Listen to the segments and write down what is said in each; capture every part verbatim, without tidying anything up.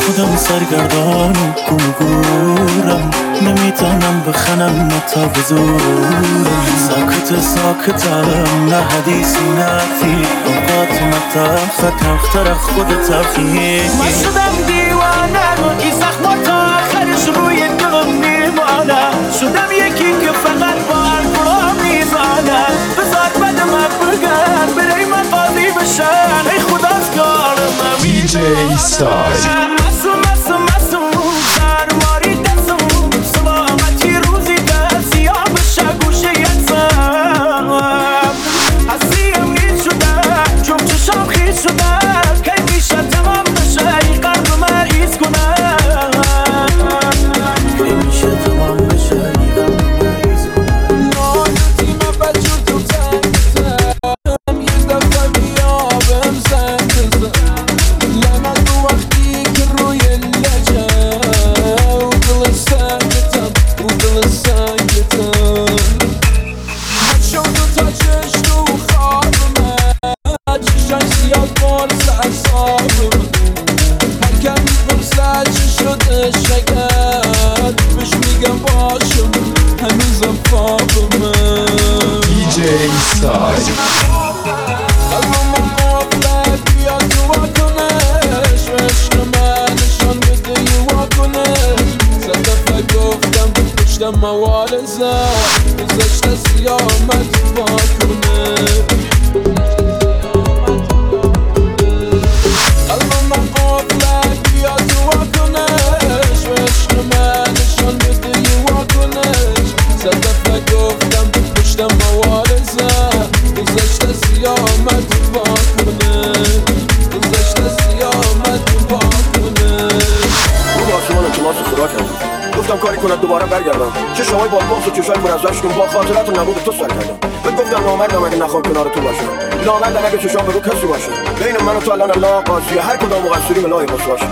خودم سرگردان گورم، نمیتونم بخنم تا به زورم. ساکت ساکتم نه حدیثی نفی، اوقات متاخت اختر خود تفیه. من شدم دیوانه رو این زخمات تا آخرش روی دلم میمانه. شدم یکی که فقط با الفرا میزانه. بذار بده من بگن برای من قاضی بشن، ای خدا از کارم دی جی استایل. گفتم کاری کنم دوباره برگردم، چشمای بالباس و چشای پر از اشک با خاطرات و نبود تو سر کردم. بهت گفتم نامردم اگه نخوام کنار تو باشم، نامردم اگه چشام به رو کسی باشه. بین من و تو الان الله قاضیه، هر کدام مقصریم الهی باشه.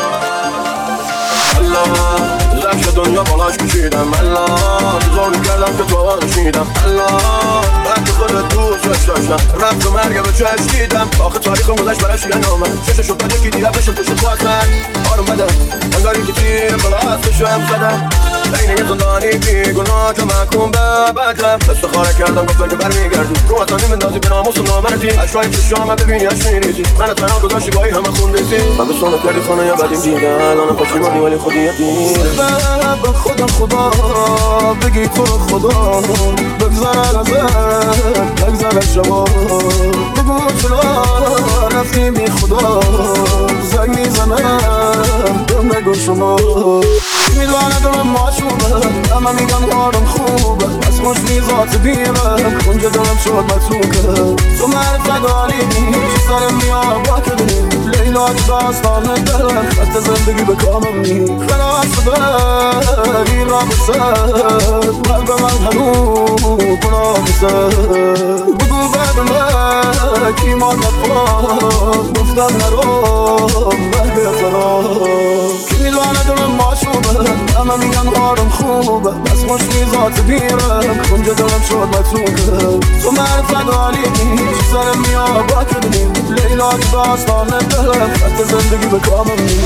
الله زخش دنیا بالاش کشیدم، الله زور کردم که تو آنشیدم، الله من که خودت دوستش داشتم، رفت و مرگ به چشم دیدم. آخه تاریخم گذشت براش یه نامه، چششو بده که دیدم بشم توش خواستن آروم بده انگاری که تیر بالا هستشو هم زدم. بین یه زندانی بی گناه که محکوم به بدم، استخاره کردم گفتن که برمیگردی رو اصانی مندازی به ناموس و نامردی. اشرای چشام ببینی اش میریزی من تنها گذاشتی گاهی همه خوندیزی. من به سونه کردی خانه یا بدیم دیگه الان پشیمانی ولی خودی دیر به خودم خدا بگی تو رو خدا بگذر ازت بگذر از شما بگو چرا رفتی بی خدا زنگ میزنم دم نگو شما میدونه دلم ماشوبه اما میگم حالم خوبه از خوش میزات بیرم اونجا دلم شد متروکه تو من فدالیدی چی سرم میارم با کدی لیلا داستان دلم خط زندگی به کامم نی خلاص بری را بسر قلب من هنو پنا بسر بگو بعد من کی ما نفرم گفتم نرم بگه فرام کی میدونه دلم ماشوبه اما میگن حالم خوبه بس خوش میزات بیرم اونجا دلم شد متروکه تو من فدالیدی چی سرم میار با کدی لیلا داستان دلم خط زندگی به کامم نی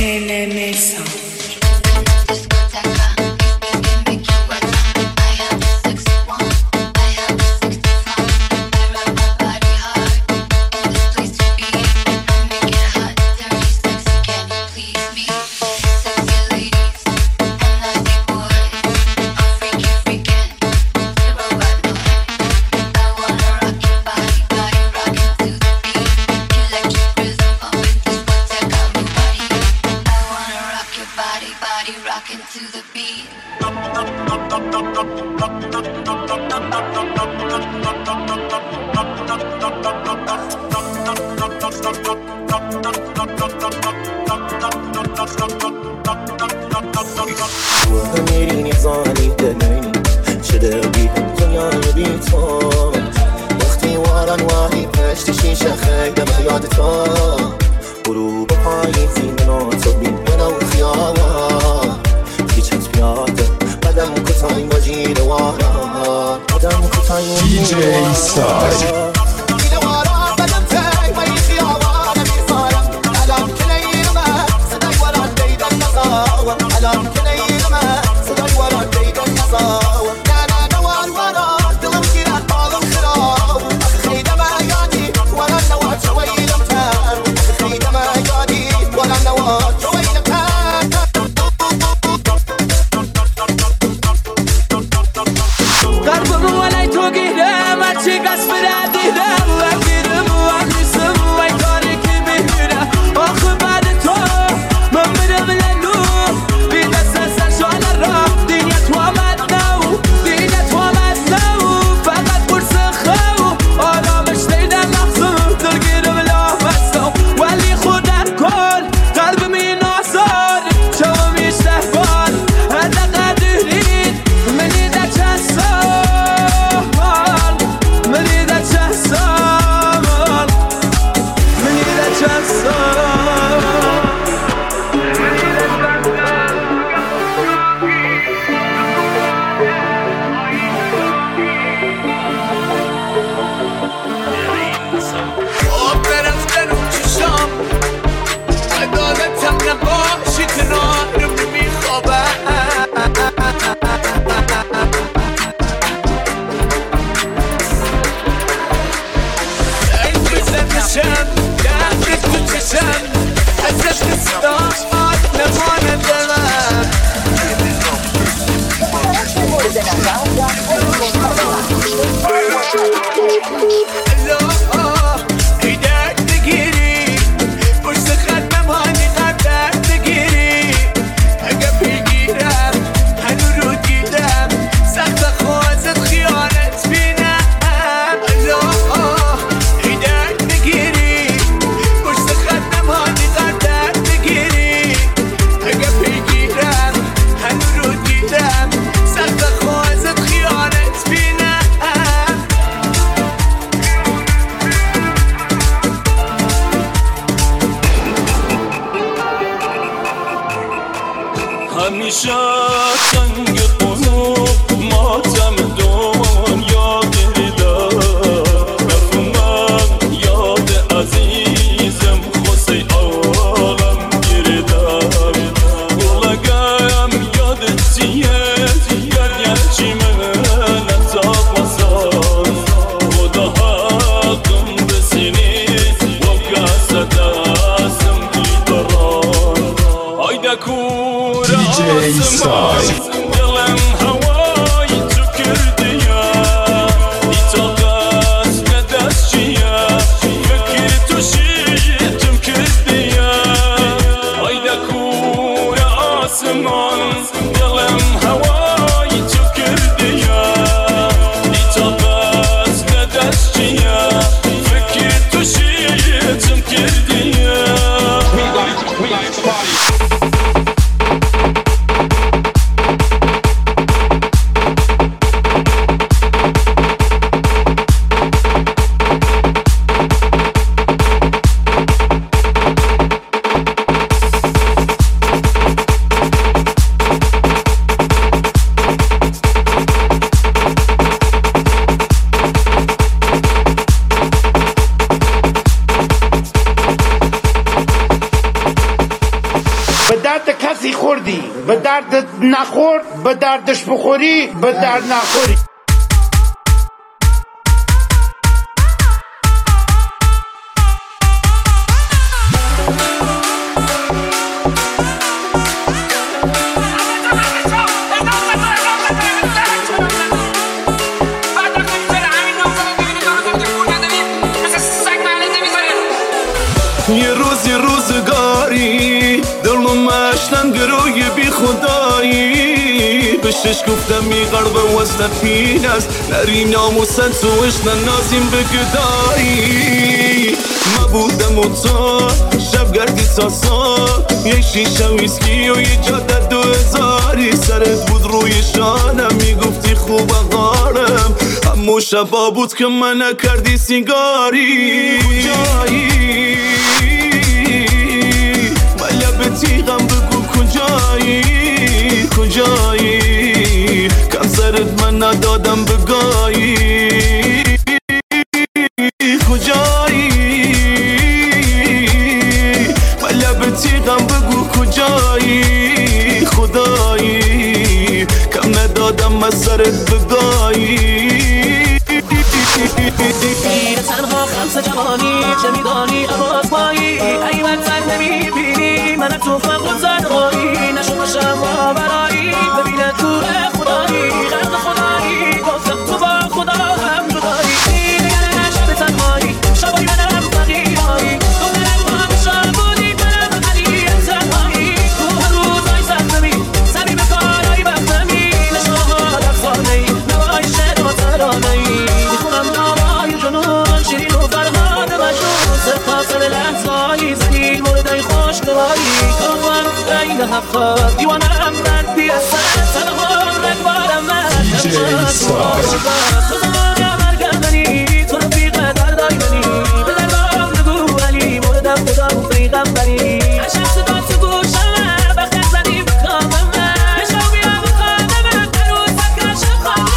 دی جی استایل. بدم تاي ما يخيا وانا بيصارم قدم كلي ما صدق ولا تا نباشی کنارم نمیخوابم این بزنشم دردت تو چشم ازت نستاد نمانه دلم ای درد بگیری پشت خط نمانی قبل درد بگیری اگه بگیرم هنو رو دیدم سخت خوازت خیانت بینم ای درد بگیری پشت خط نمانی قبل درد بگیری اگه بگیرم هنو رو دیدم سخت خوازت خیانت بینم همیشه سنگ قلوب ماتم دنیا گریدم نفهمم یاد عزیزم خوصی عالم گریدم بولگم یاد چیت گرگرچی من نتاب وزان خدا حقم بسینی و کست دستم دیدران آیده کور دی جی سای دلم هوای تو کردی ای طاقت ندست چیه فکر تو شیطم کردی آیده کور آسمان دلم هوای تو کردی ای طاقت ندست چیه فکر تو شیطم کردی به درد کسی خوردی به درد نخورد به دردش بخوری به درد نخوری یه روزی روزگاری دلم مشتن گروی بی خدایی بشش گفتم می غرب وزن پین است نری ناموسن توشن نازیم بگدایی ما بودم و تو شب گردی تا سا یه شیشه ویسکی و یه جاده دو هزاری سرت بود روی شانم میگفتی خوب غارم همو شبا بود که من نکردی سیگاری کجایی تیغم بگو کجایی کجایی کم سرت من ندادم بگایی کجایی من لب تیغم بگو کجایی خدایی کم ندادم از سرت بگایی تنها خمس جوانی چه میدانی عباس پایی ایوان سر نمیبینی من تو فقط زنهایی نشون باشم آورایی ببینه تو خدایی غرق خدایی گفتم تو با خدا هم جدایی نگره شب تنهایی شبایی منم فقیرایی دخترم با هم شب بودی منم علی تنهایی تو هر روزای سرزمی سمی به کارایی بختمی نشاها در خانهی نوای شعر و ترانهی میخونم نوای جنون شیرین و فرهاد مجنون سپاسل لحظایی زنی موردای خوشگواری کافم این حقا دیوانم رد بیستن تنها رد بارم من دی جی سای تو زمانم برگردنی تو رفیق دردای منی به دردام نگو علی موردم خدا و فریقم بری هر شب صدا تو گوشم بخت زنی بکامم من بشو بیا بخانم در روز فکر شب خانم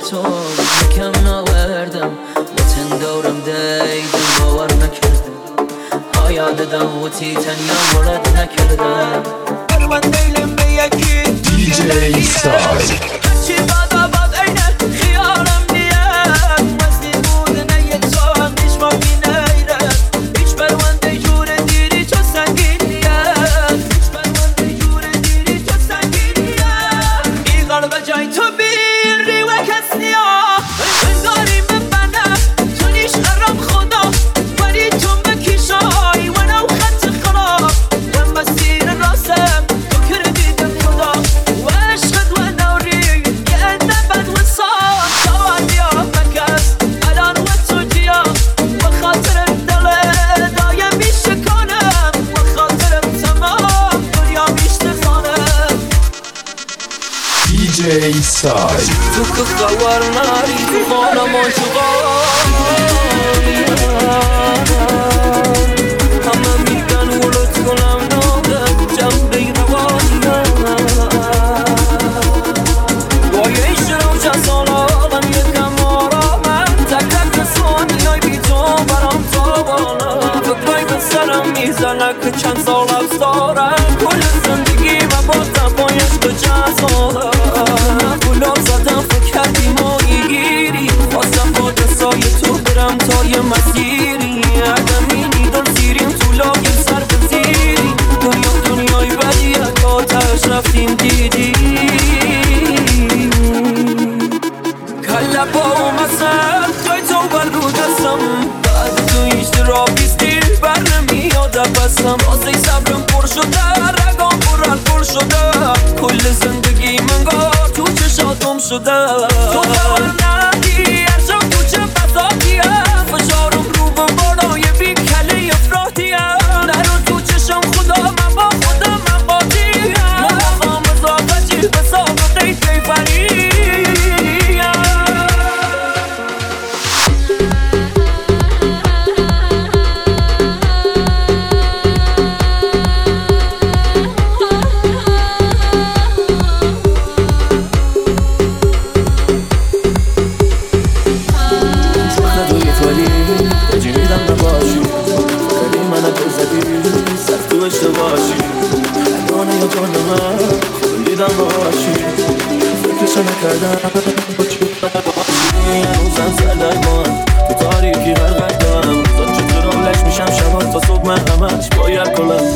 تو یکم ناوردم وطن دورم دیدم باور نکردم ها یاددم و تیتانیم ورد نکردم بر من دیلم به یکی دی جی سای هرچی باد آباد اینه خیالم نیم وزنی بود نه یه تو هم نیش ما بی نیرم هیچ پرونده جور دیری تو سنگینیم هیچ پرونده جور دیری تو سنگینیم این قلب جای تو بیری و کس نیا بنداریم ببنم تو نیش ارم خدا ولی تو مکیشای و نو خط خراب و مسیر راسم تو کردیدم خدا و عشقت و نوری یه نبد و صاد تا بیا مکس الان و تو جیا و خاطرم دله دایم میشه کنم و خاطرم تمام دنیا میشه خانم دی جی سای تو که خبر نری تو خانم و همه میگن ولد کنم نادم جنبه روانم بایه شروع چند سال آدم یکم آرامم تک تک ثانیای بی تو برام تابانم فکرای به سرم میزنه که چند سال حبس دارم کل زندگی و بازم با عشق جزالم گلاب زدم فکر کردی مایی گیری خواستم با دستای تو برم تا یه مسیری عدمینی دل سیریم تو لایم سر بزیری دنیا دنیای بدی اکاتش رفتیم دیدی کلا با اومسم جای تو بر رو دستم بعد تو هیچ را بیستی بر نمیاد بستم راسته صبرم پر شده رگام پر پر شده کل زندگی منگار تو چشاتم شده تو خبر ندی هر جا کوچه بزادیم فشارم رو به بالای بی کله افراطیم نرو تو چشم خدا من با خودم من قاطیم من هم اضافه چی به سابقه کیفریم هنوزم سردر من تو تاریکی غرقت دارم روزا چطور آلش میشم شبات تا صبح من همش باید کنم